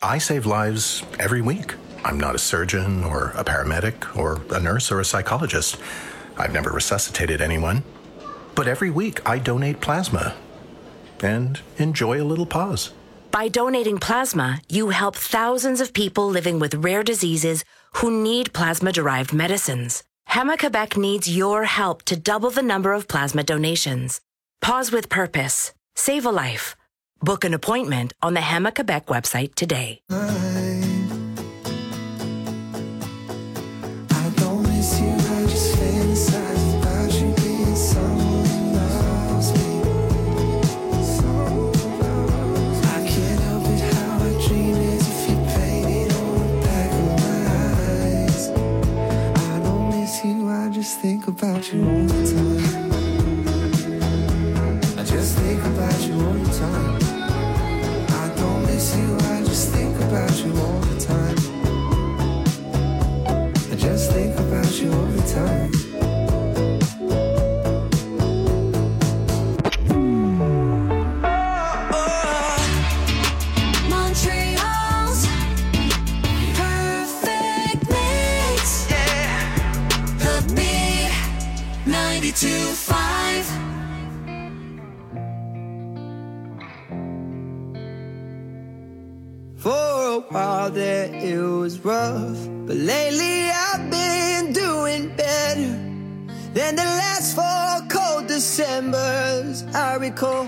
I save lives every week. I'm not a surgeon or a paramedic or a nurse or a psychologist. I've never resuscitated anyone. But every week I donate plasma and enjoy a little pause. By donating plasma, you help thousands of people living with rare diseases who need plasma-derived medicines. Héma-Québec needs your help to double the number of plasma donations. Pause with purpose. Save a life. Book an appointment on the Héma-Québec website today. Think about you all the time. I just think about you all the time. I don't miss you, I just think about you all the time. I just think about you all the time. Montreal's perfect mix. The Big 92.5. For a while there it was rough, but lately I've been doing better than the last 4 cold Decembers I recall.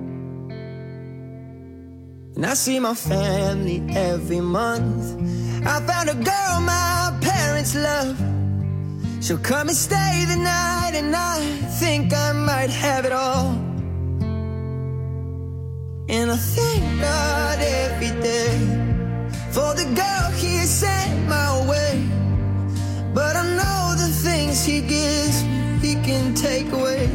And I see my family every month. I found a girl my parents love. She'll come and stay the night, and I think I might have it all. And I thank God every day for the girl He sent my way. But I know the things He gives me, He can take away.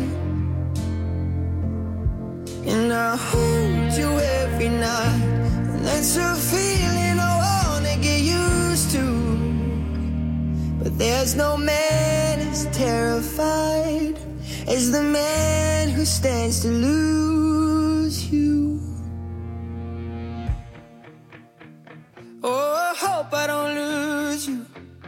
And I hold you every night, and that's a feeling I wanna get used to. But there's no man as terrified as the man who stands to lose you. Oh, I hope I don't lose you.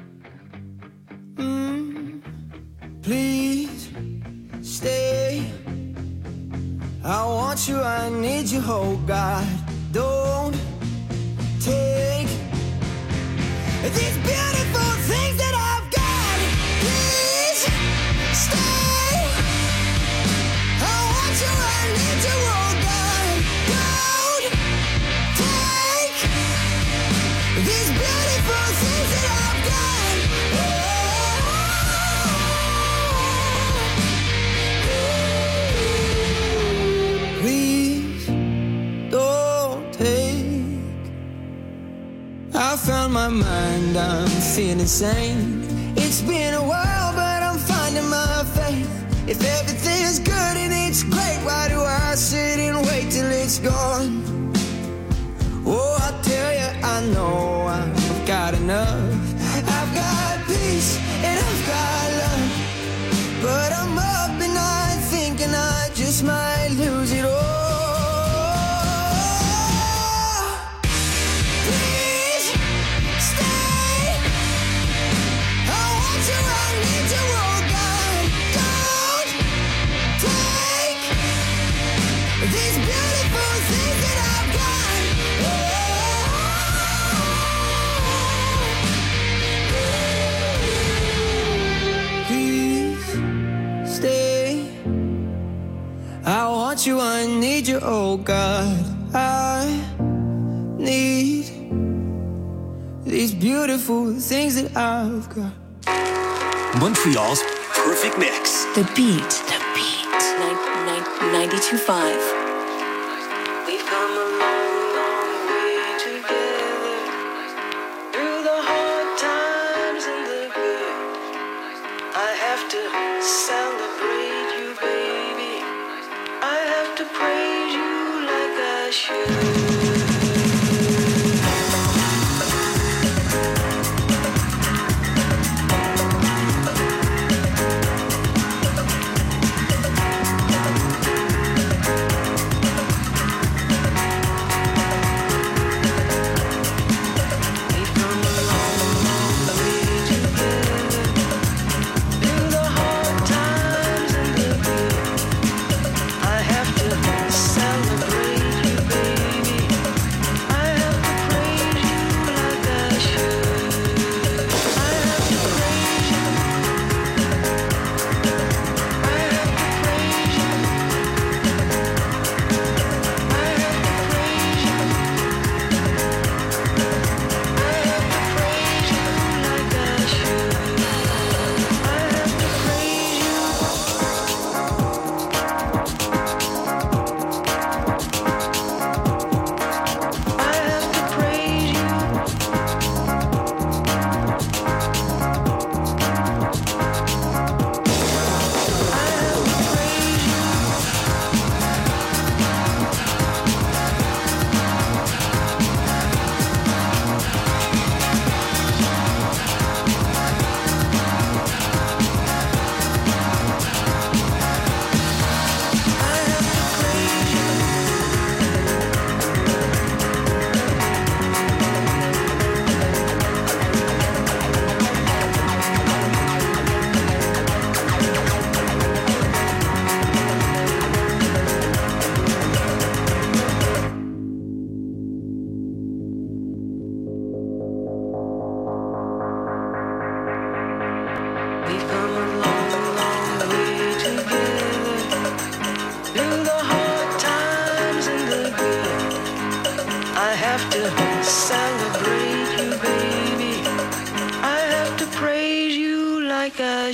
Please stay. I want you, I need you, oh God. Don't take these beautiful things that I've got. Please stay. I want you, I need you, oh God. Don't take these beautiful things that I've got. Please don't take. I found my mind, I'm feeling sane. It's been a while, but I'm finding my faith. If everything's good and it's great, why do I sit and wait till it's gone? Oh, I tell you, I know I've got enough. I've got peace and I've got love. But I'm up and I thinking I just might lose it all. Please stay. I want you, I need you, oh God. Don't take these beautiful things that I've got. Please stay. I want you, I need you, oh God. I need these beautiful things that I've got. Montreal's perfect mix. The Beat. 92.5. We've come a long, long way together, through the hard times and the good. I have to celebrate you, baby. I have to praise you like I should. like I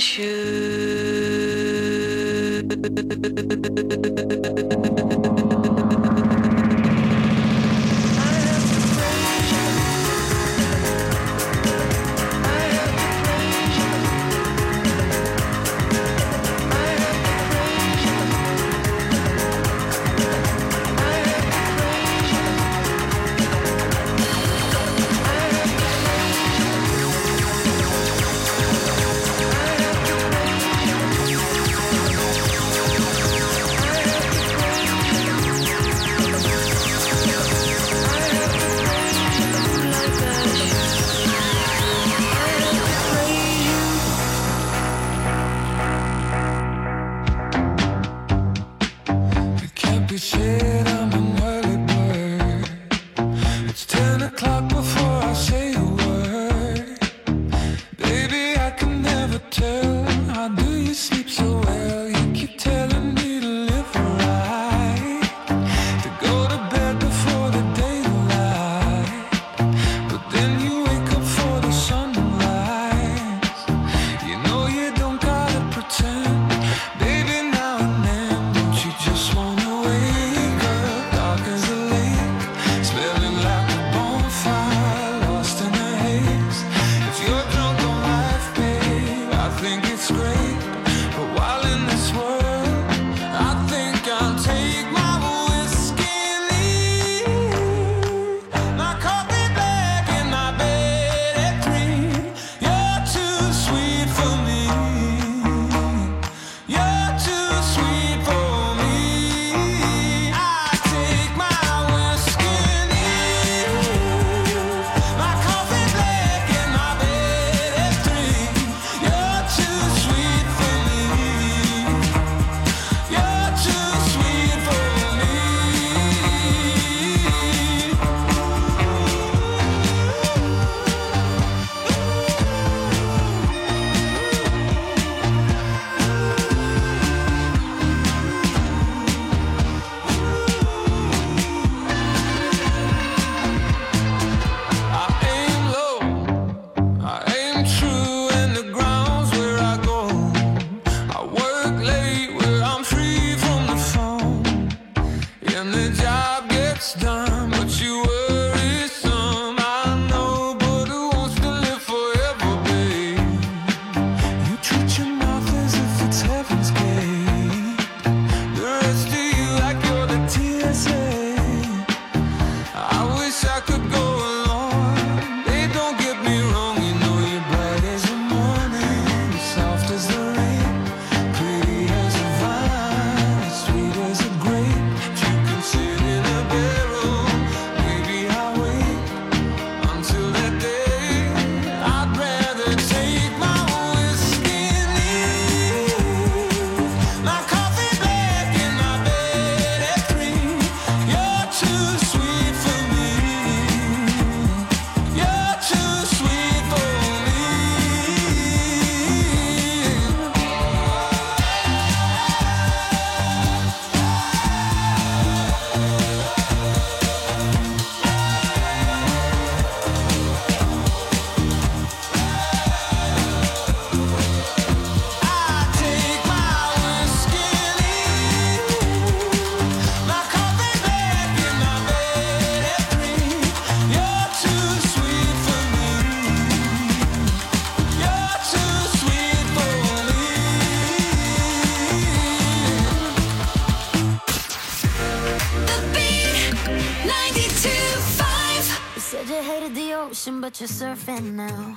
but you're surfing now.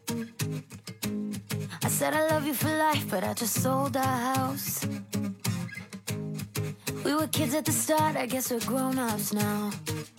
I said I love you for life, but I just sold our house. We were kids at the start, I guess we're grown-ups now.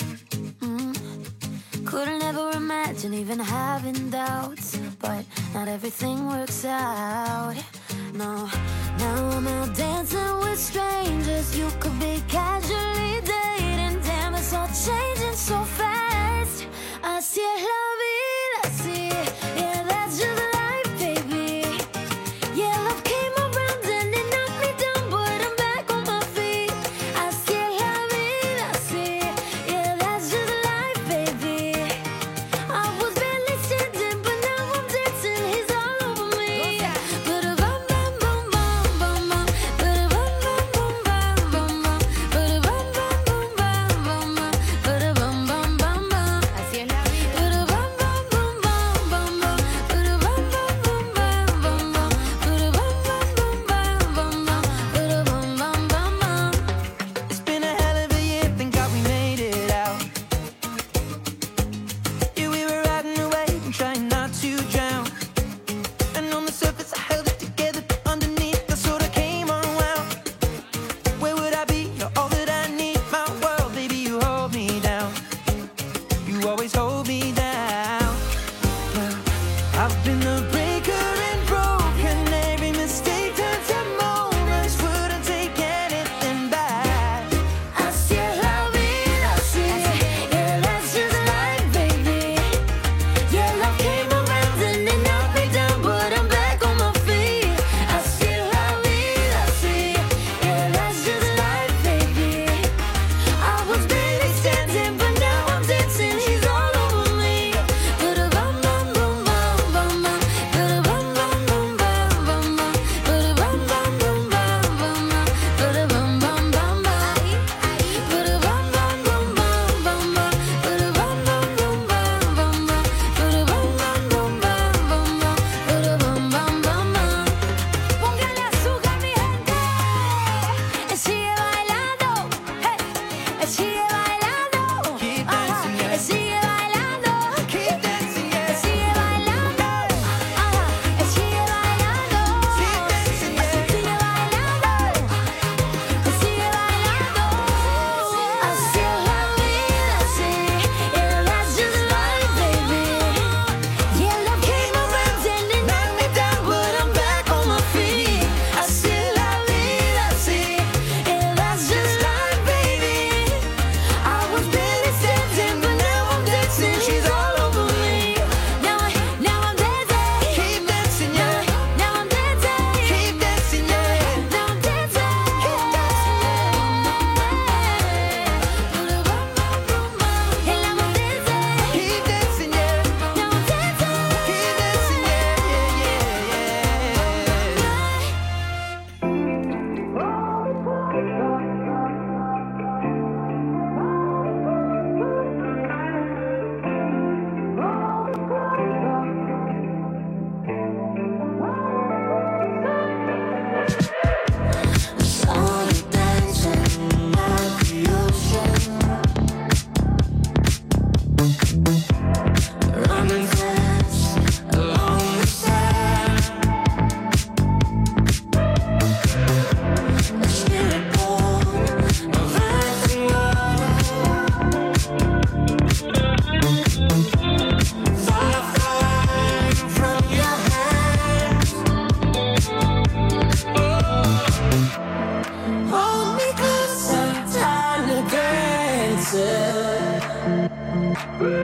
Couldn't ever imagine even having doubts, but not everything works out. No, now I'm out dancing with strangers. You could be casually dating. Damn, it's all changing so fast. Así es la vida, así. Yeah, that's just life, baby. Yeah, love came around and it knocked me down, but I'm back on my feet. Así es la vida, así. Yeah, that's just life, baby. I was barely standing, but now I'm dancing. He's all over me.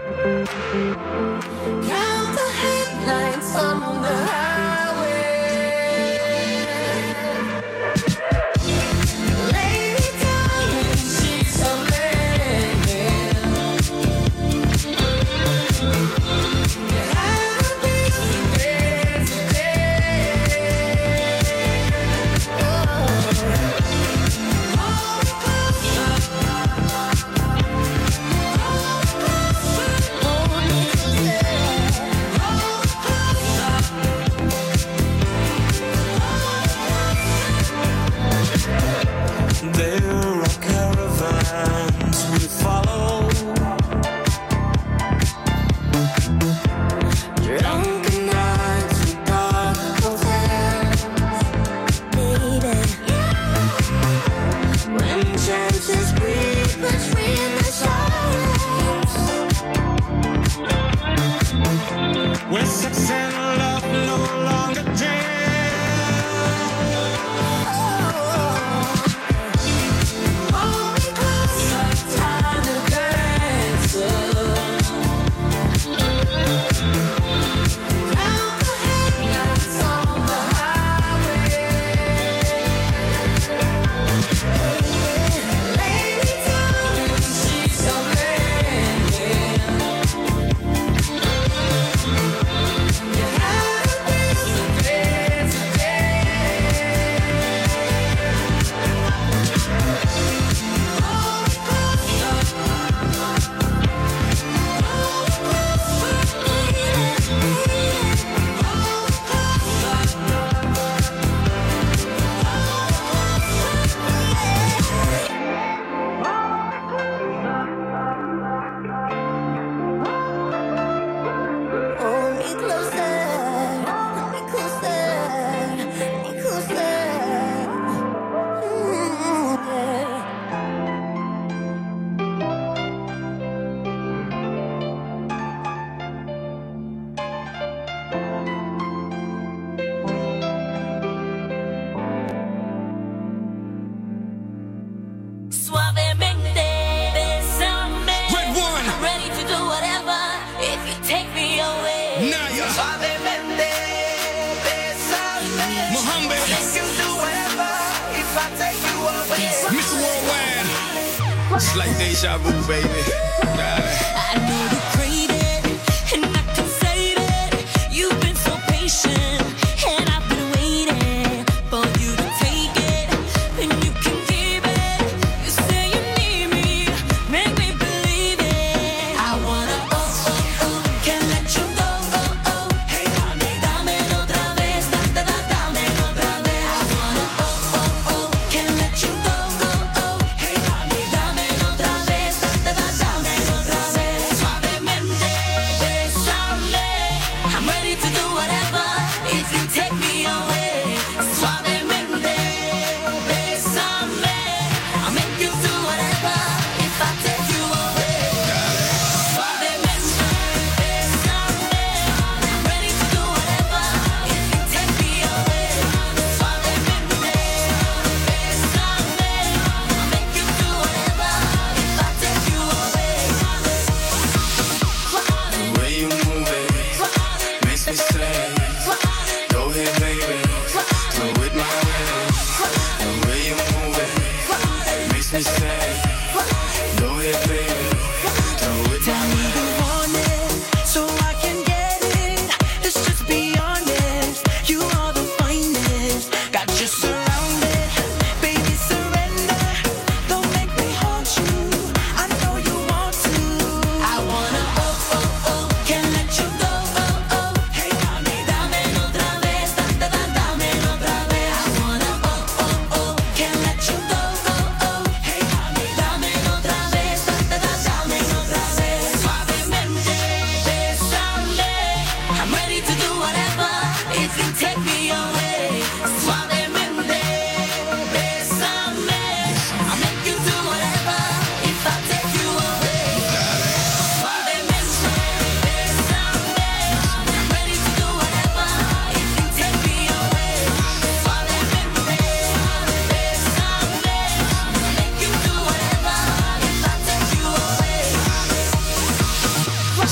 Count the headlights on the highway. Lay me down in sheets of linen. You have a beautiful day today. Hold me closer. There are caravans we follow, Drunken nights in dark hotels, baby. When chances creep between the shadows, where sex and love no longer jam. hold me closer, time to dance. Count the headlights on the highway. Lay me down in sheets of linen. You have a beautiful day today. Hold me closer. Hold me closer, hold me closer, hold me closer. Yeah. Suavemente, bésame. Red One, I'm ready to do whatever if you take me away. Naya, Suavemente, bésame. Mohammed, You can do whatever if I take you away. Mr. Worldwide. It's like deja vu, baby. I know you crave it, and I can save it. You've been so patient, and I've been waiting for you to take it, and you can keep it. You say you need me, make me believe it. I wanna can't let you go, Hey, honey, dámelo otra vez, dámelo otra vez. I wanna can't let you go, Hey, honey, dámelo otra vez, dámelo otra vez.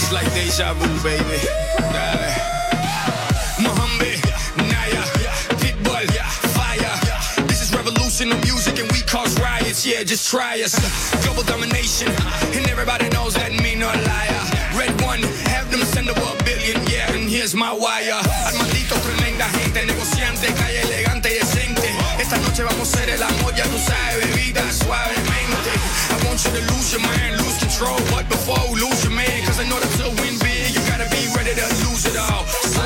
It's like deja vu, baby. Dale. Mohammed, Naya, Pitbull, fire. This is revolution of music and we cause riots. Yeah, just try us. Global domination, and everybody knows that me no liar. Red one, have them send over $1 billion, yeah, and here's my wire. Armandito, tremenda gente, negociante, calle elegante y decente. Esta noche vamos a hacer el amor, ya tú sabes, bebida suavemente. I want you to lose your mind, lose control, but before you lose your man, cause in order to win big, you gotta be ready to lose it all.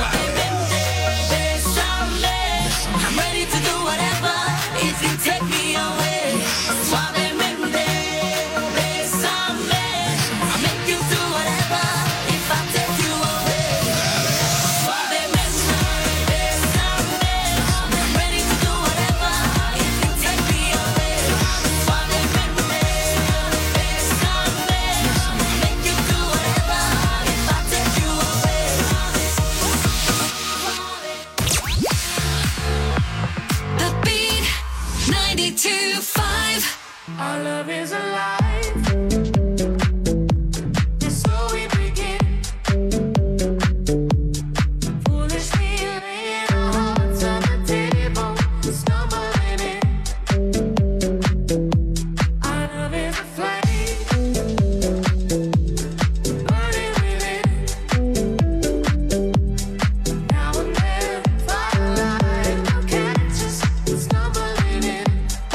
I'm ready to do whatever if you take me away. Suavemente, bésame. I'll make you do whatever if I take you away. Suavemente, bésame. I'm ready to do whatever if you take me away. Suavemente, bésame. I'll make you do whatever if I take you away. The Beat 92.5. Our love is alive. And so we begin. Foolishly laying our hearts on the table, stumbling in. Our love is a flame, burning within. Now and then, firelight will catch us stumbling in.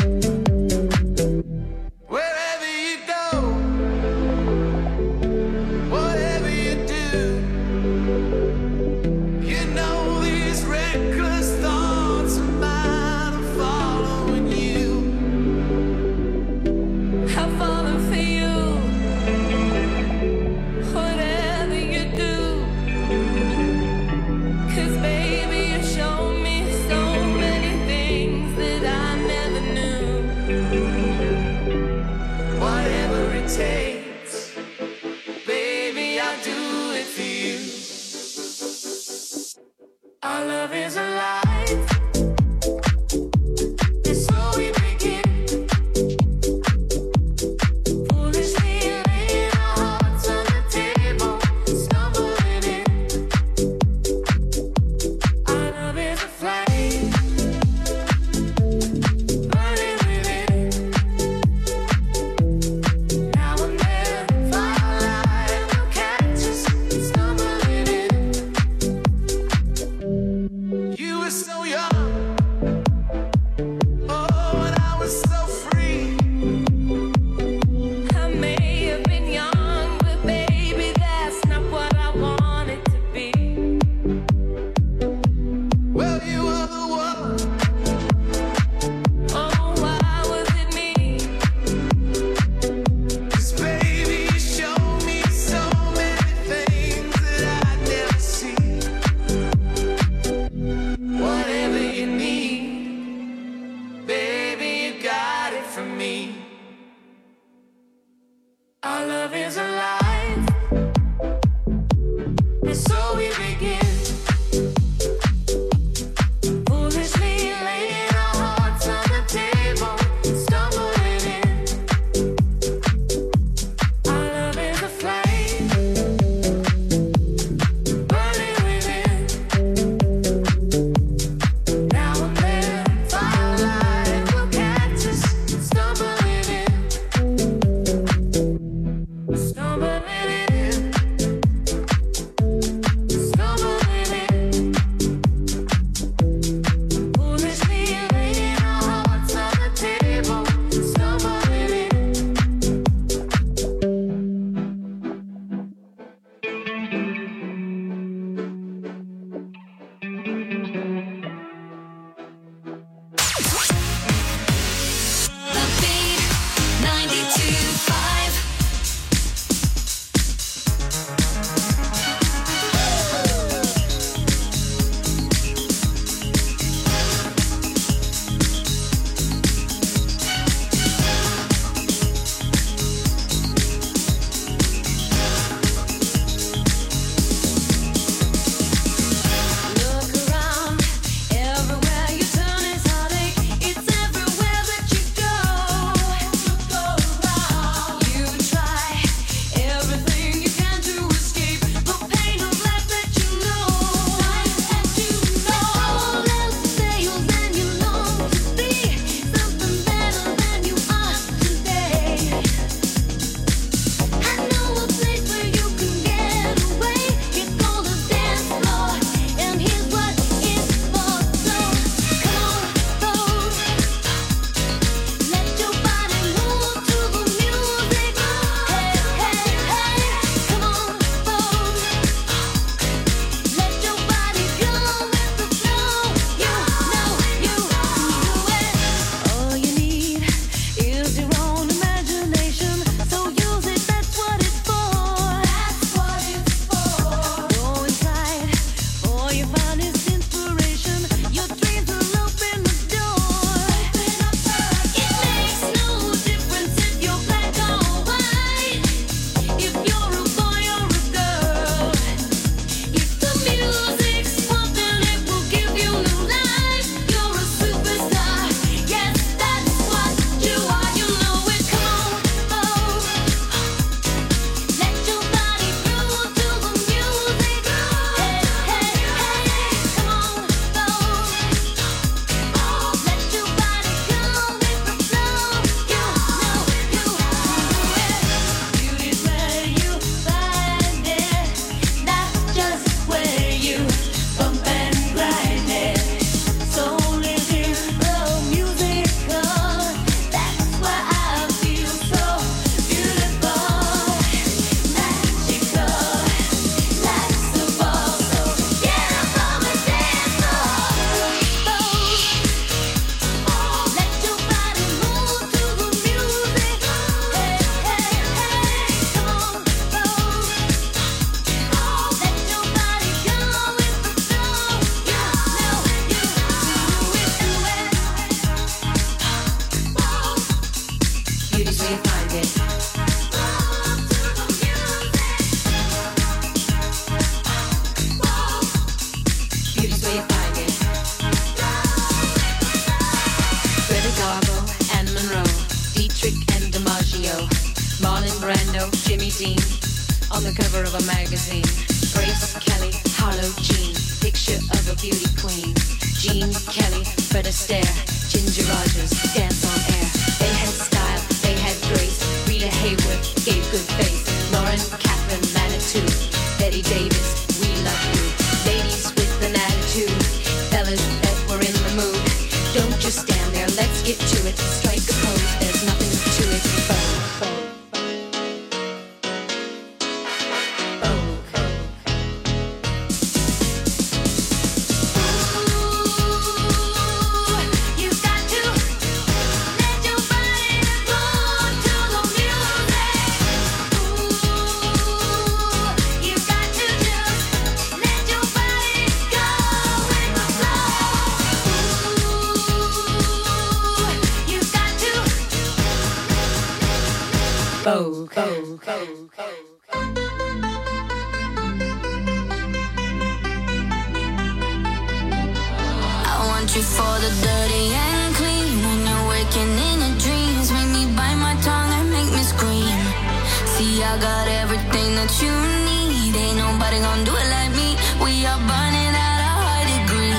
Wherever you go, whatever you do, you know these reckless thoughts of mine are following you. I'm falling for you. Whatever you do, 'cause baby you show me so many things that I never knew. Whatever it takes, baby, I'll do it for you. Our love is alive. And so we begin. Foolishly laying our hearts on the table, stumbling in. Our love is a flame, burning within. Now and then, firelight will catch us stumbling in. You were so young, oh, and I was so free. I may have been young, but baby that's not what I wanted to be. Well, you were the one. Oh, why was it me? 'Cause baby, you showed me so many things that I'd never seen. Whatever you need, baby, you got it from me. Our love is alive, and so we begin. Foolishly laying our hearts on the table, stumbling in. Our love is a flame, burning within. Now and then, firelight will catch us stumbling in. Stumbling in. Vogue magazine. Grace Kelly, Harlow Jean, picture of a beauty queen. Jean Kelly, Fred Astaire, Ginger Rogers, dance on air. They had style, they had grace. Rita Hayworth gave good face. Lauren Catherine Manitou, Betty Davis, we love you. Ladies with an attitude, fellas that were in the mood. Don't just stand there, let's get to it. Strike a pose, there's nothing to it. I want you for the dirty and clean. When you're waking in your dreams, make me bite my tongue and make me scream. See, I got everything that you need. Ain't nobody gonna do it like me. We are burning at a high degree.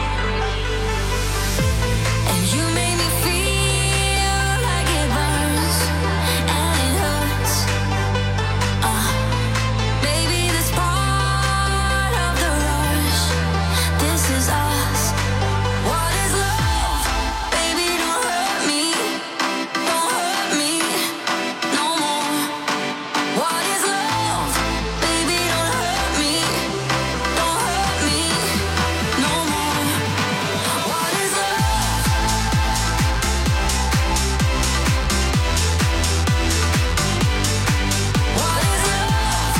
And you make me feel like it burns and it hurts. Baby, this part of the rush. This is us. What is love? Baby, don't hurt me. Don't hurt me no more. What is love? Baby, don't hurt me. Don't hurt me no more. What is love? What is love?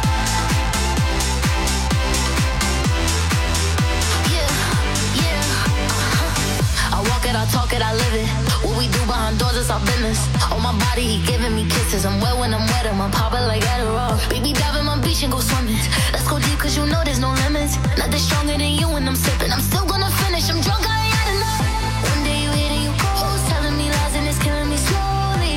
Yeah. I walk it, I talk it, I live it. What we do behind doors is our business. On my body, he giving me kisses. I'm wet when I'm wet, I'm popping like Adderall. Baby, dive in my beach and go swimming. Let's go deep, cause you know there's no limits. Nothing stronger than you when I'm sipping. I'm still gonna finish, I'm drunk, I ain't had enough. One day you hit and you go, telling me lies and it's killing me slowly.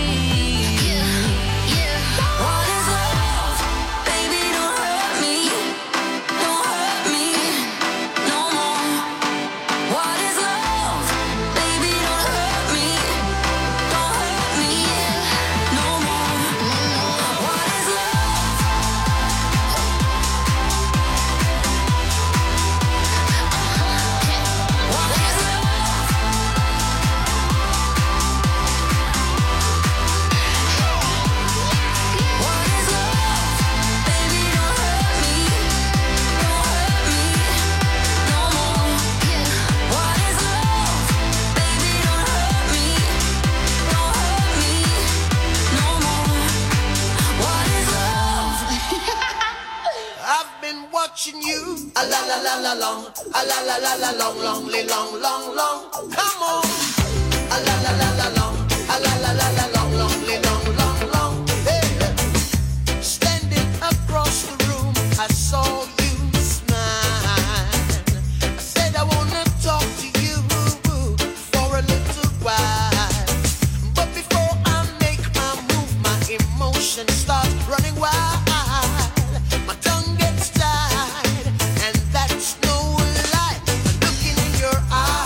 Yeah. What is love? Baby, don't hurt me. Don't hurt me no more. What is love? Baby, don't hurt me. Don't hurt me no more. What is love? What is love? What is love? Baby, don't hurt me. Don't hurt me no more. What is love? Baby, don't hurt me. Don't hurt me no more. What is love? I've been watching you a la la la la long, a la la la la long, long. Come on, a la la la la long, a la la la la long, long. Hey, standing across the room, I saw you smile. I said I wanna talk to you for a little while, but before I make my move, my emotions start running wild. My tongue gets tied, and that's no lie. Looking in your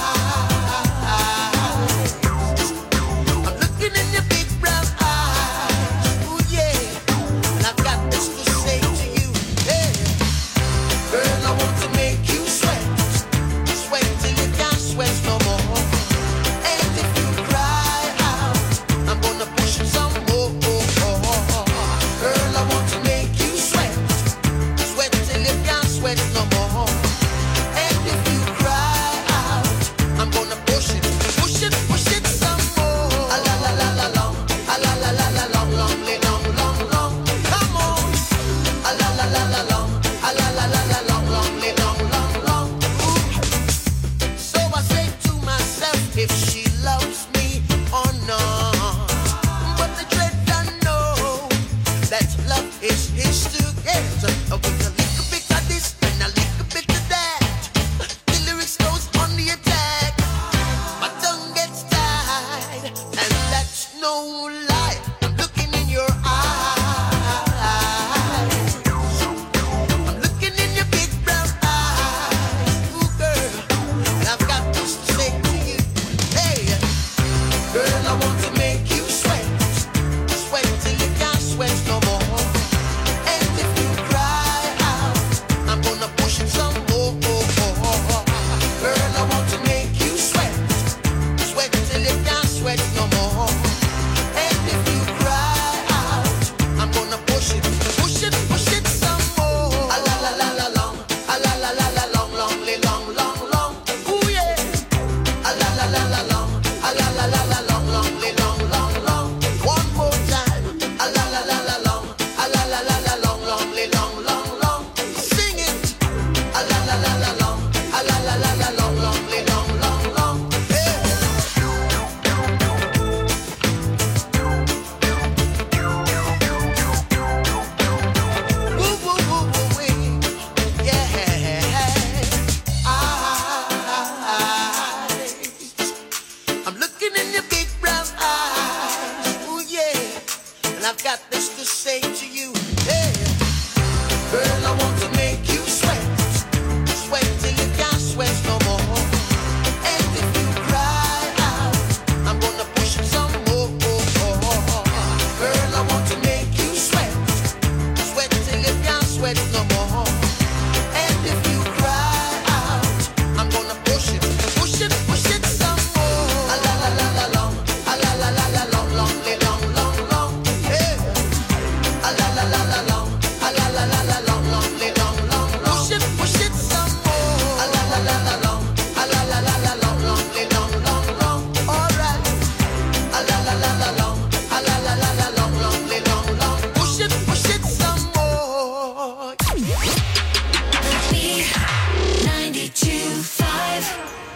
eyes, I'm looking in your big brown eyes. Ooh yeah, and I've got this to say to you. Hey, girl, I want to make you sweat, sweat till you can't sweat no more. And if you cry out, I'm gonna push it some more. Girl, I want to make you sweat, sweat till you can't sweat no more. And if you cry out, I'm gonna push it some more. A la la la la long, a la la la la long. Come on, a la la la la long, a la la la la long. Ooh. So I say to myself, if she loves me or not. But the dread I know that love is his to get. With a little bit of this and a little B92.5.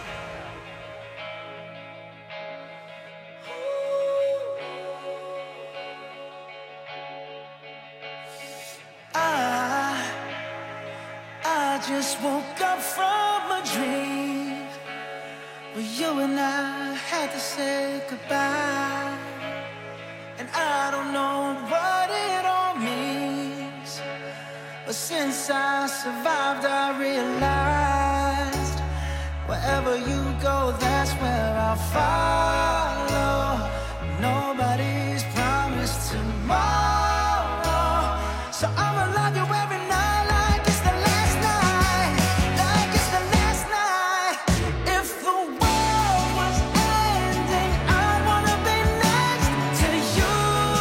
I just woke up from a dream where you and I had to say goodbye. And I don't know what it all means, but since I survived I realized wherever you go, that's where I'll follow. Nobody's promised tomorrow, so I'ma love you every night like it's the last night, like it's the last night. If the world was ending, I'd wanna be next to you.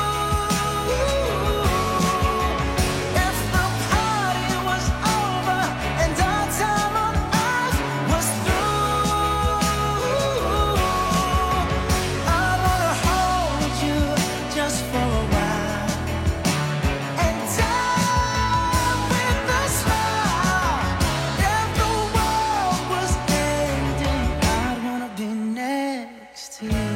If the party was over and our time on earth was through, I'd wanna hold you just for a while and die with a smile. If the world was ending, I'd wanna be next to you.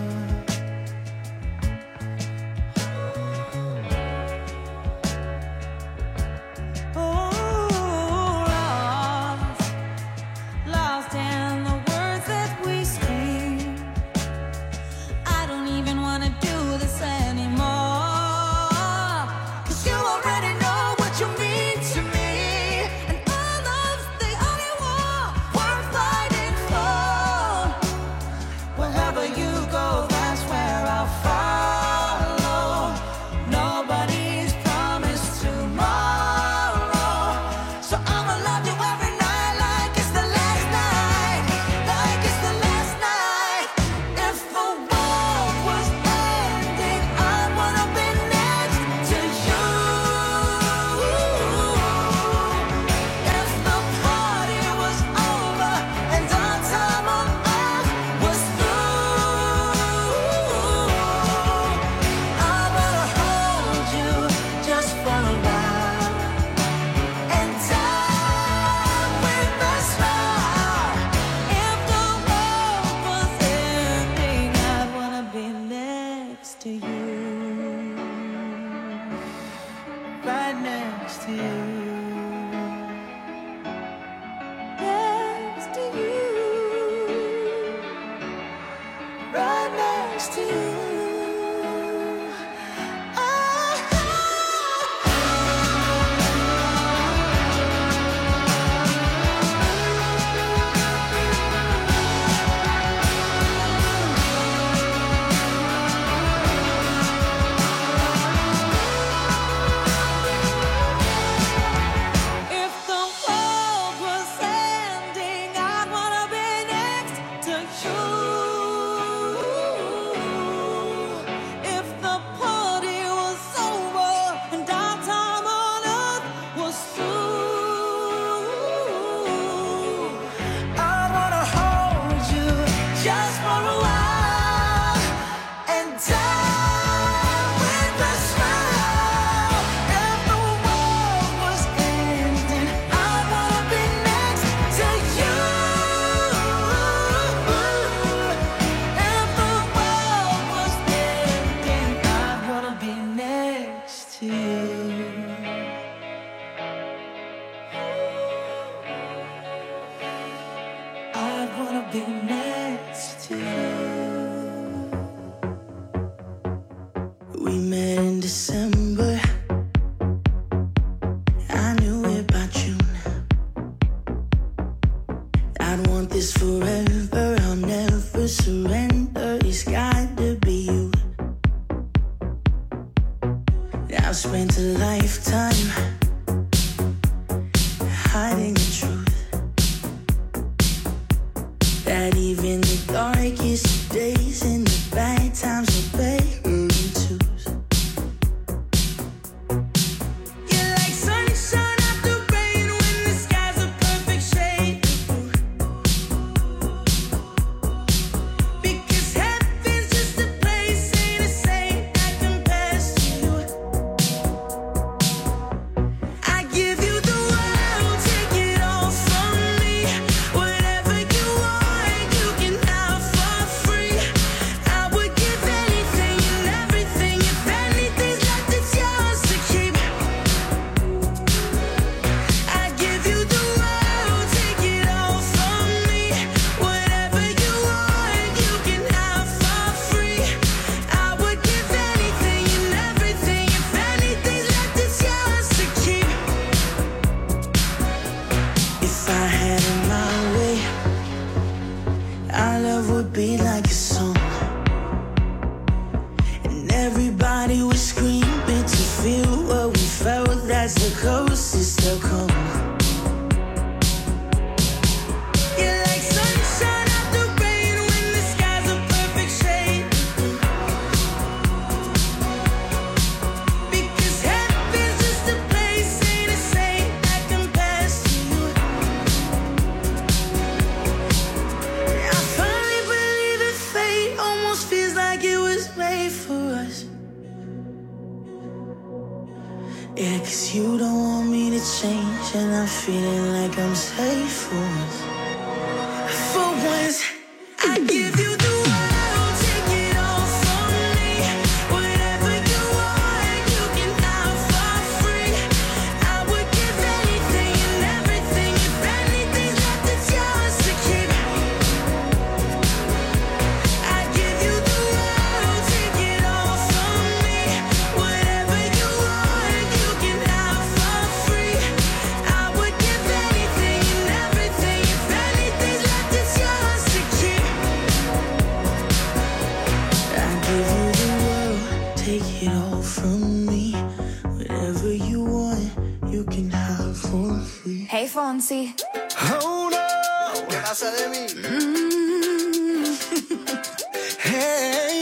Lost in the words that we scream. I don't even wanna do this anymore, 'cause you already know what you mean to me, and all love's the only war worth fighting for. Wherever you go, that's where I'll follow. Nobody's promised tomorrow, so I'ma love you every night like it's the last night, like it's the last night. If the world was ending, I'd wanna be next to you. If the party was over and our time on earth was through, I'd wanna hold you just for a while and die with a smile. If the world was ending, I'd wanna be next to you. Right next to you. Next to you. Right next to you. If the world was ending, I'd wanna be next to you. If the party was over and our time on earth was through, I wanna hold you just for a while and die with a smile. If the world was ending, I wanna be next to you. If the world was ending, I wanna be next to you. I wanna be next to you. We met in December. I knew it by June. I'd want this forever. I'll never surrender. It's got to be you. I've spent a lifetime hiding the truth that even feeling like I'm safe for once. For once, I give you the world, take it all from me. Whatever you want, you can have for free. I would give anything and everything. If anything's left, it's yours to keep. I give you the world, take it all from me. Whatever you want, you can have for free. I would give anything and everything. If anything's left, it's yours to keep. I give you the world, take it all from me. Whatever you want, you can have for free. Hey, Fonsi. Oh no, ¿qué pasa de mí? Hey,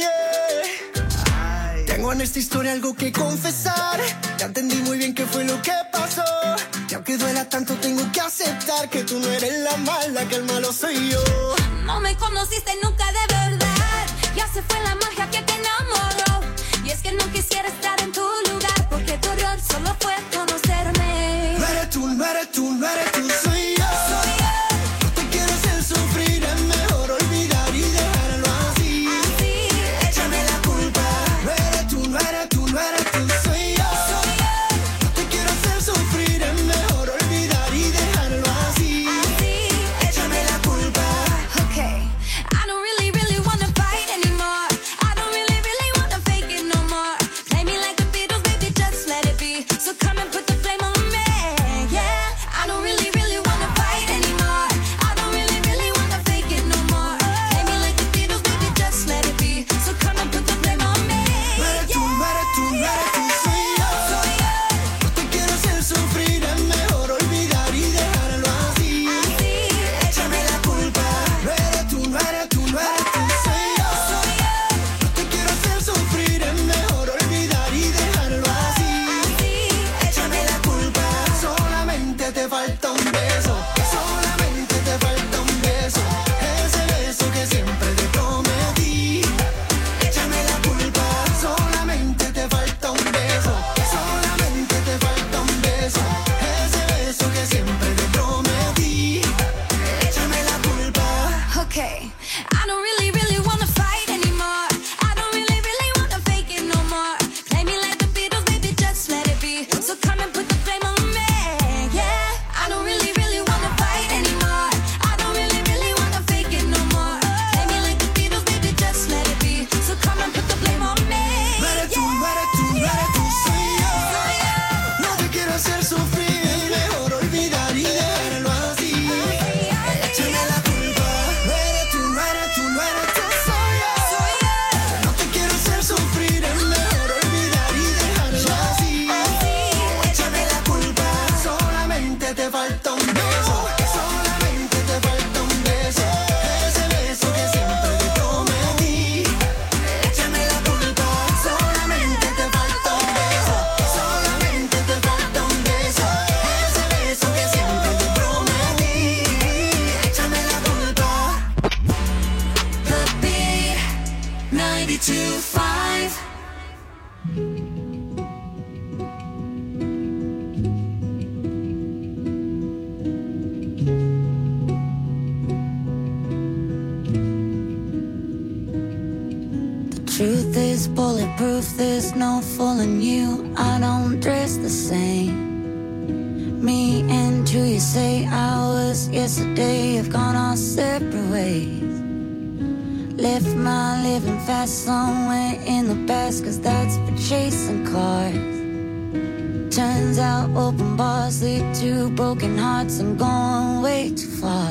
yeah. Tengo en esta historia algo que confesar. Ya entendí muy bien qué fue lo que pasó. Y aunque duela tanto, tengo que aceptar que tú no eres la mala, que el malo soy yo. No me conociste nunca de verdad. Ya se fue la magia que te enamoró. Y es que no quisiera estar en tu lugar, porque tu error solo fue conocerme. No eres tú, no eres tú, no eres tú, soy yo. Soy yo. No te quiero hacer sufrir, es mejor olvidar y dejarlo así. Así. Échame la culpa. No eres tú, no eres tú, no eres tú, soy yo. Soy yo. No te quiero hacer sufrir, es mejor olvidar y dejarlo así. Así. Échame la culpa. Okay. I don't really, really wanna fight anymore. I don't really, really wanna fake it no more. Play me like the Beatles, baby, just let it be. So come and put the flame on me, yeah. I don't really, really wanna fight anymore. I don't really, really wanna fake it no more. Play me like the Beatles, baby, just let it be. So come and put the flame on me, No eres tú, no eres tú, no eres tú, soy yo. Soy yo. No te quiero hacer sufrir, es mejor olvidar y dejarlo así. Así. Échame la culpa. No eres tú, no eres tú, no eres tú, soy yo. Soy yo. No te quiero hacer sufrir, es mejor olvidar y dejarlo así. Así. Échame la culpa. Solamente te falta un beso. Solamente te falta un beso. Ese beso que siempre te prometí. Échame la culpa. Solamente te falta un beso. Solamente te falta un beso. Ese beso que siempre te prometí. Échame la culpa. Okay, I don't really, really wanna fight anymore. I don't really, really wanna fake it no more. Play me like the Beatles, baby, just let it be. So come and put the flame on me, yeah. I don't really, really wanna fight anymore. I don't really, really wanna fake it no more. Play me like the Beatles, baby, just let it be. So come and put the flame on me, No eres tú, no eres tú, no eres tú, soy yo. No te quiero hacer sufrir, mejor olvidar y dejarlo así. Échame la culpa. No eres tú, no eres tú, no eres tú, soy yo. No te quiero hacer sufrir, es mejor olvidar y dejarlo así. Échame la culpa. Solamente te falta un beso. Solamente te falta un beso. Ese beso que siempre te prometí. Échame la culpa. Solamente te falta un beso. Solamente te falta un beso. Ese beso que siempre te prometí. Échame la culpa. The Beat 92.5. Truth is bulletproof, there's no fooling you. I don't dress the same. Me and who you say I was yesterday have gone our separate ways. Left my living fast somewhere in the past, 'cause that's for chasing cars. Turns out open bars lead to broken hearts. I'm going way too far.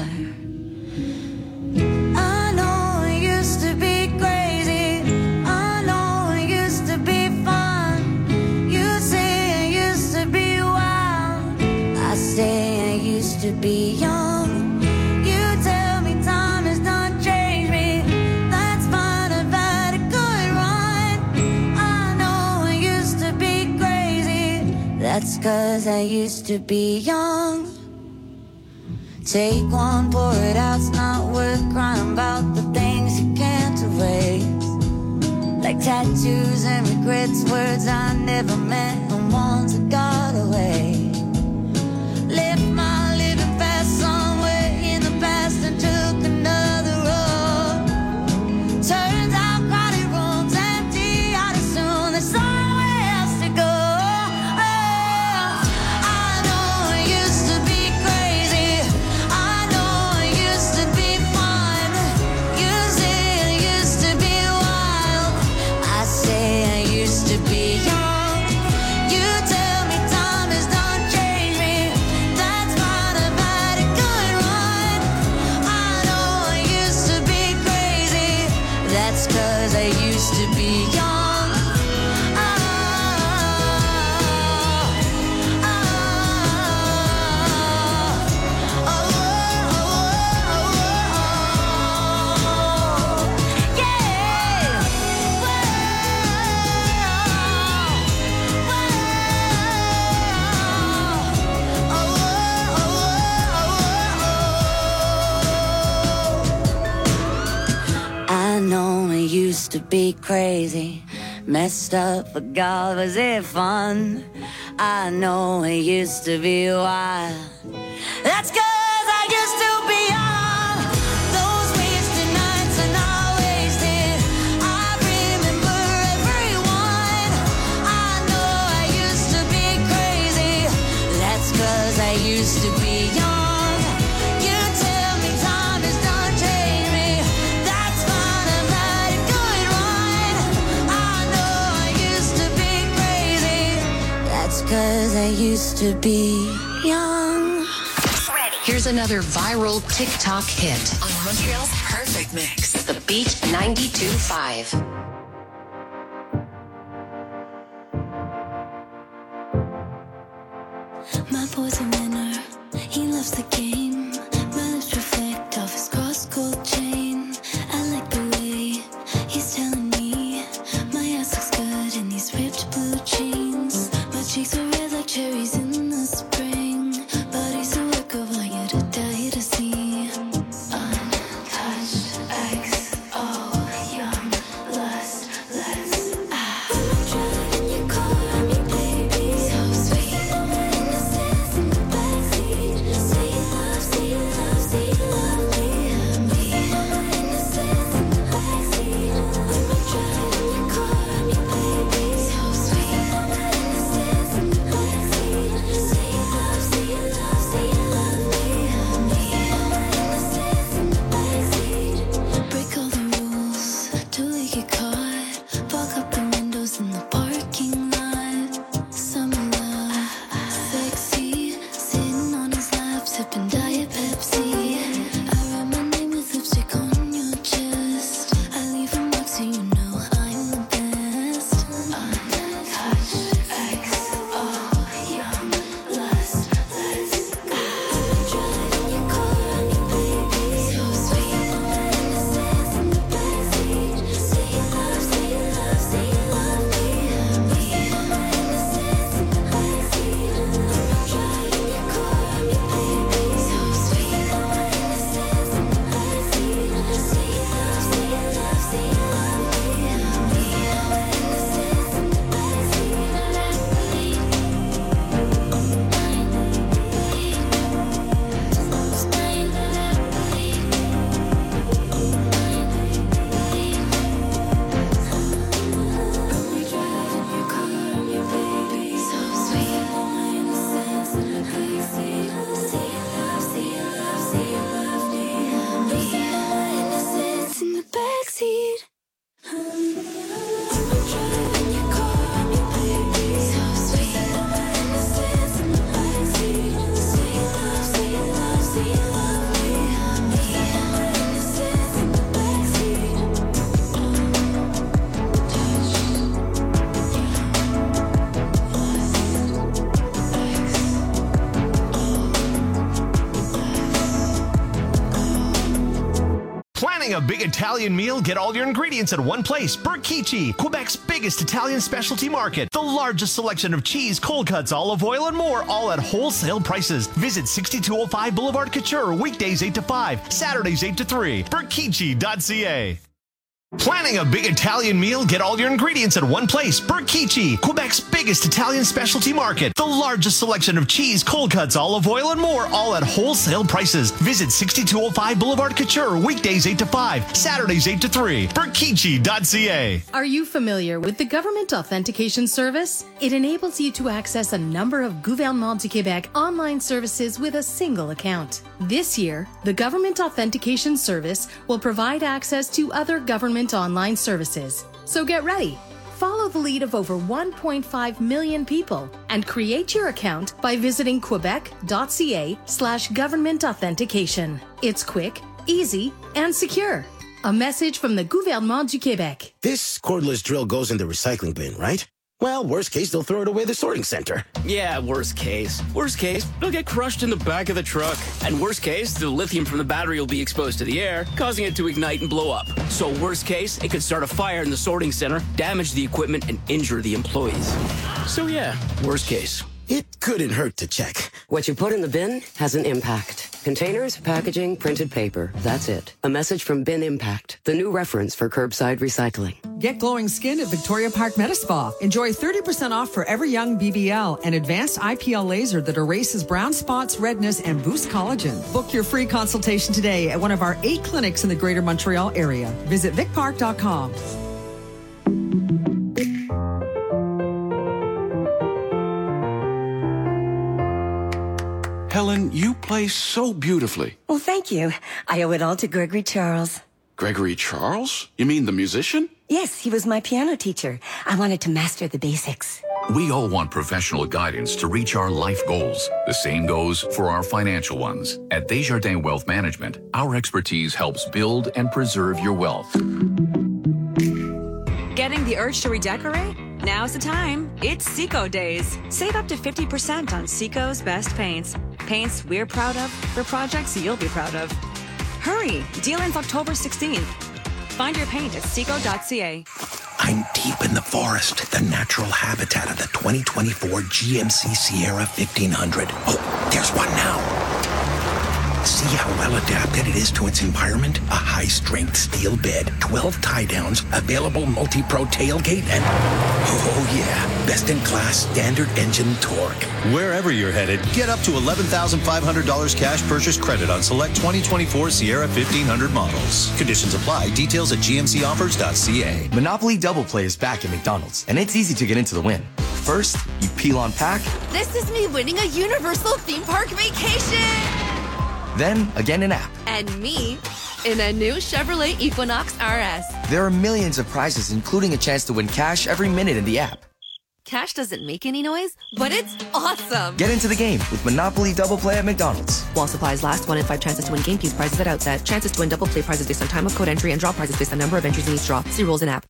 I know it used to be crazy. I know it used to be fun. You say I used to be wild. I say I used to be young. You tell me time has not changed me. That's fine, I've had a good run. I know I used to be crazy. That's 'cause I used to be young. Take one, pour it out, it's not worth crying about the things you can't erase. Like tattoos and regrets, words I never meant, and ones that got away. Lift my I used to be young. I know I used to be crazy, messed up, but God, was it fun? I know I used to be wild. That's 'cause I used to be young. Those wasted nights are not wasted. I remember everyone. I know I used to be crazy. That's 'cause I used to be young. You tell me time has done changed me. That's fine, I've had a good run. I know I used to be crazy. That's 'cause I used to be young. Here's another viral TikTok hit on Montreal's Perfect Mix. The Beat 92.5. My boy's a winner, he loves the game. My lips reflect off his cross-gold chain. I like the way he's telling me my ass looks good in these ripped blue jeans. My cheeks are red like cherries in the spring. Body's a work of art, you're to die to see. Untouched, XO, young, lust, let's When I'm driving your car, I'm your baby. So sweet, innocence in the backseat. Say you love, say you love, say you love me. Innocence in the backseat. When I'm driving your car, I'm your baby. So sweet, innocence in the backseat. Say you love, say you love, say you love me. Innocence in the backseat. Break all the rules, till we get caught. Fog up the windows in the parking lot. Summer love, sexy. Sitting on his lap, sipping Diet Pepsi. I write my name with lipstick on your chest. I leave a mark so you know I'm the best. Untouched, XO, young, lust, let's go. When I'm driving your car, I'm your baby. So sweet, innocence in the backseat. Say you love, say you love, say you love me. Innocence in the backseat. When I'm driving your car, I'm your baby. So sweet, innocence in the backseat. Say you love, say you love, say you love me. Innocence in the backseat. When I'm driving your car, I'm your baby. So sweet, innocence in the backseat. Say you love, say you love, say you love me. Innocence in the backseat. Planning a big Italian meal? Get all your ingredients at one place. Berkici, Quebec's biggest Italian specialty market. The largest selection of cheese, cold cuts, olive oil, and more, all at wholesale prices. Visit 6205 Boulevard Couture, weekdays 8 to 5, Saturdays 8 to 3. Berkici.ca. Planning a big Italian meal? Get all your ingredients at one place. Berkici, Quebec's biggest Italian specialty market. The largest selection of cheese, cold cuts, olive oil, and more, all at wholesale prices. Visit 6205 Boulevard Couture, weekdays 8 to 5, Saturdays 8 to 3. Berkici.ca. Are you familiar with the Government Authentication Service? It enables you to access a number of Gouvernement du Québec online services with a single account. This year, the Government Authentication Service will provide access to other government online services. So get ready. Follow the lead of over 1.5 million people and create your account by visiting quebec.ca/government authentication. It's quick, easy, and secure. A message from the Gouvernement du Québec. This cordless drill goes in the recycling bin, right? Well, worst case, they'll throw it away at the sorting center. Yeah, worst case. Worst case, it'll get crushed in the back of the truck. And worst case, the lithium from the battery will be exposed to the air, causing it to ignite and blow up. So worst case, it could start a fire in the sorting center, damage the equipment, and injure the employees. So yeah, worst case. It couldn't hurt to check. What you put in the bin has an impact. Containers, packaging, printed paper. That's it. A message from Bin Impact, the new reference for curbside recycling. Get glowing skin at Victoria Park Metaspa. Enjoy 30% off for Ever Young BBL, an advanced IPL laser that erases brown spots, redness, and boosts collagen. Book your free consultation today at one of our 8 clinics in the Greater Montreal area. Visit vicpark.com. Helen, you play so beautifully. Well, thank you. I owe it all to Gregory Charles. Gregory Charles? You mean the musician? Yes, he was my piano teacher. I wanted to master the basics. We all want professional guidance to reach our life goals. The same goes for our financial ones. At Desjardins Wealth Management, our expertise helps build and preserve your wealth. Getting the urge to redecorate? Now's the time. It's Seco Days. Save up to 50% on Seco's best paints. Paints we're proud of for projects you'll be proud of. Hurry! Deal ends October 16th. Find your paint at seco.ca. I'm deep in the forest, the natural habitat of the 2024 GMC Sierra 1500. Oh, there's one now. See how well adapted it is to its environment? A high-strength steel bed, 12 tie-downs, available multi-pro tailgate, and oh yeah, best-in-class standard engine torque. Wherever you're headed, get up to $11,500 cash purchase credit on select 2024 Sierra 1500 models. Conditions apply. Details at gmcoffers.ca. Monopoly Double Play is back at McDonald's, and it's easy to get into the win. First, you peel on pack. This is me winning a Universal theme park vacation! Then, again in app. And me in a new Chevrolet Equinox RS. There are millions of prizes, including a chance to win cash every minute in the app. Cash doesn't make any noise, but it's awesome. Get into the game with Monopoly Double Play at McDonald's. While supplies last, 1 in 5 chances to win game keys prizes at outset. Chances to win double play prizes based on time of code entry and draw prizes based on number of entries in each draw. See rules in app.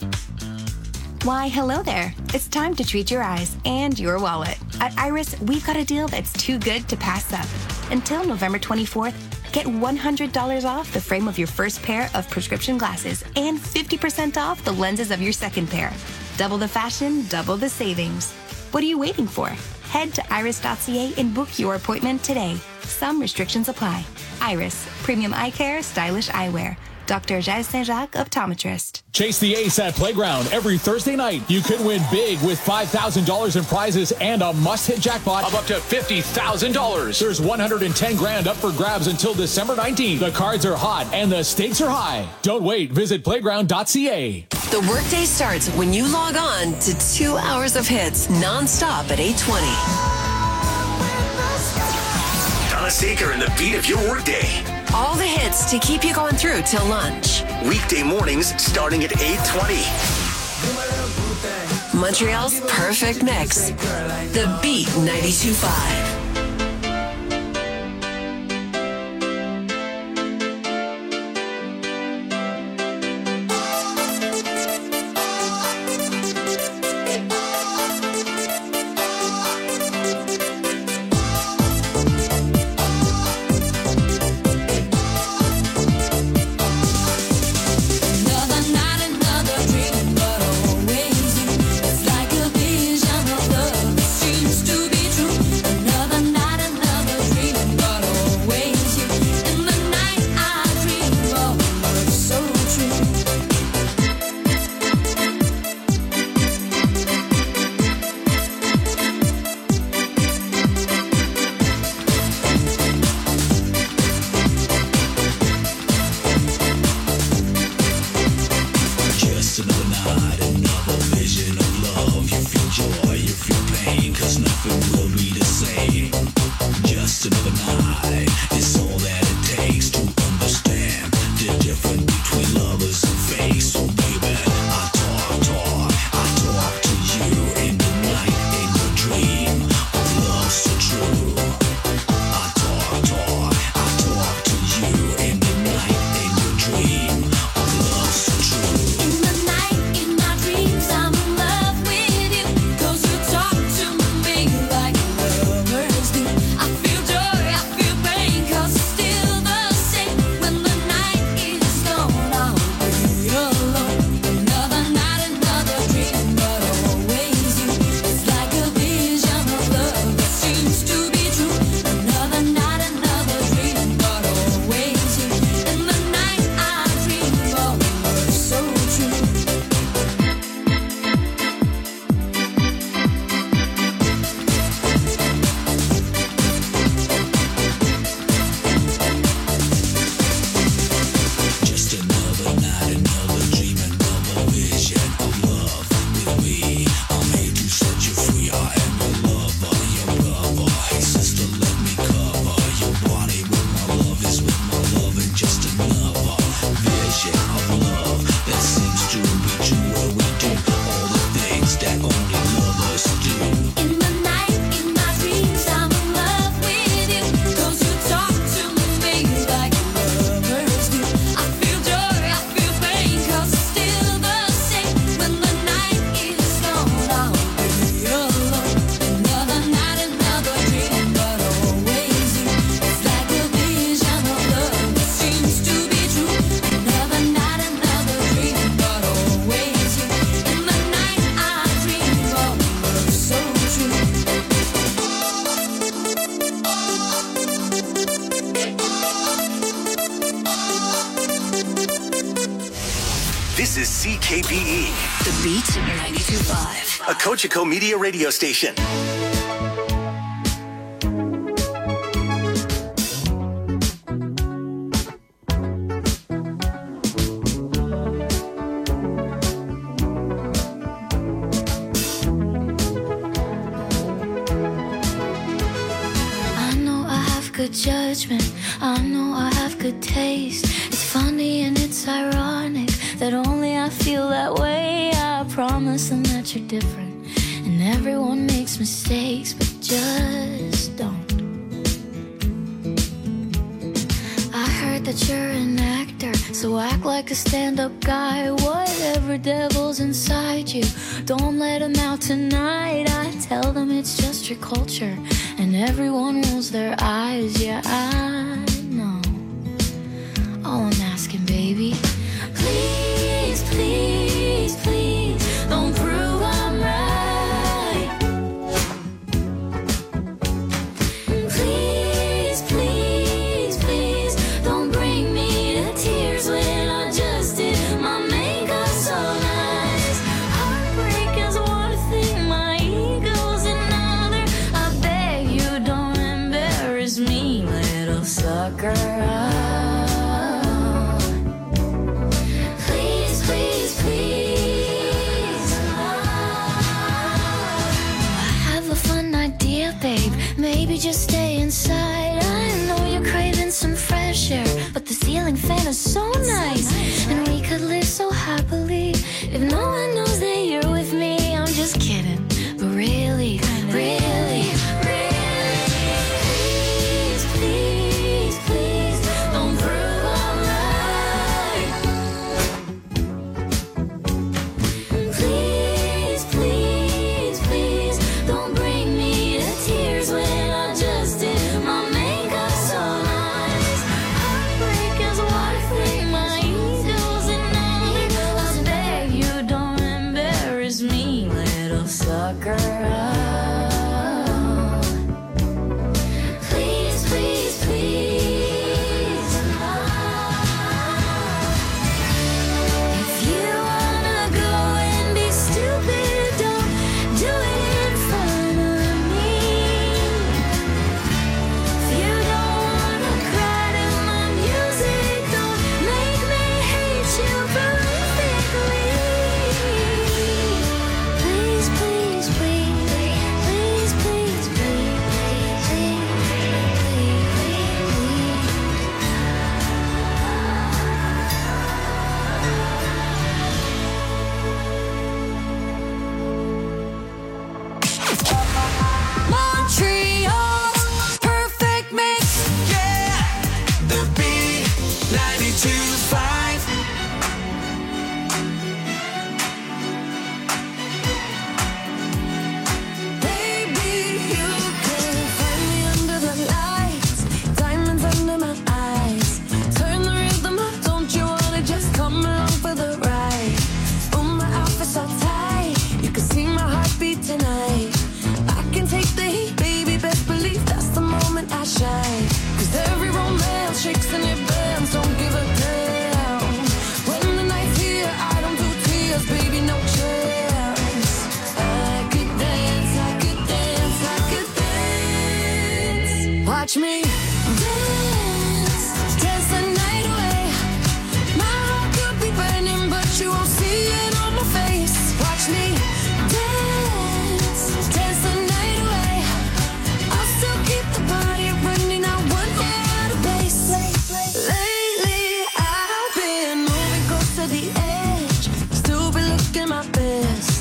Why, hello there. It's time to treat your eyes and your wallet. At Iris, we've got a deal that's too good to pass up. Until November 24th, get $100 off the frame of your first pair of prescription glasses and 50% off the lenses of your second pair. Double the fashion, double the savings. What are you waiting for? Head to iris.ca and book your appointment today. Some restrictions apply. Iris, premium eye care, stylish eyewear. Dr. Jazz Saint-Jacques, optometrist. Chase the Ace at Playground every Thursday night. You could win big with $5,000 in prizes and a must-hit jackpot of up to $50,000. There's $110,000 up for grabs until December 19th. The cards are hot and the stakes are high. Don't wait. Visit playground.ca. The workday starts when you log on to 2 hours of hits non-stop at 8:20. Donna Saker and the beat of your workday. All the hits to keep you going through till lunch. Weekday mornings starting at 8:20. Montreal's perfect mix. The Beat 92.5. Another This is CKPE. The Beat 92.5. A Cogeco Media radio station. Good judgment, I know I have good taste. It's funny and it's ironic that only I feel that way. I promise them that you're different, and everyone makes mistakes, but just don't. I heard that you're an actor, so act like a stand-up guy. Whatever devil's inside you, don't let him out tonight. I tell them it's just your culture, and everyone rolls their eyes. Yeah, I know. All I'm asking, baby, please, please, please, don't prove I'm right. Please, please, please, don't bring me to tears when I just did my makeup so nice. Heartbreak is one thing, my ego's another. I beg you don't embarrass me, little sucker. Please, please, please. I have a fun idea, babe. Maybe just stay inside. I know you're craving some fresh air, but the ceiling fan is so nice, and we could live so happily if no one knows that you're with me. I'm just kidding, but really, really, really, please, please, please, don't prove I'm right. Please, please, please, don't bring me to tears when I just did my makeup so nice. Heartbreak is one thing, my ego's another. I beg you don't embarrass me, little sucker. Please, please, please. If you wanna go and be stupid, don't do it in front of me. If you don't wanna cry to my music, don't make me hate you perfectly. Please, please, please, please, please, please, please, Montreal's perfect mix. Yeah, the Beat 92.5. Baby, you can find me under the lights, diamonds under my eyes. Turn the rhythm up, don't you wanna just come along for the ride? Oh, my outfit's so tight, you can see my heartbeat tonight. I can take the heat, baby, best believe that's the moment I shine. 'Cause every romance shakes and it bends, don't give a damn. When the night's here, I don't do tears, baby, no chance. I could dance, I could dance, I could dance. Watch me dance, dance the night away. My heart could be burning, but you won't see it on my face. Watch me dance, dance the night away. I'll still keep the party running, I won't get out of pace. Lately, I've been moving close to the edge, still be looking my best.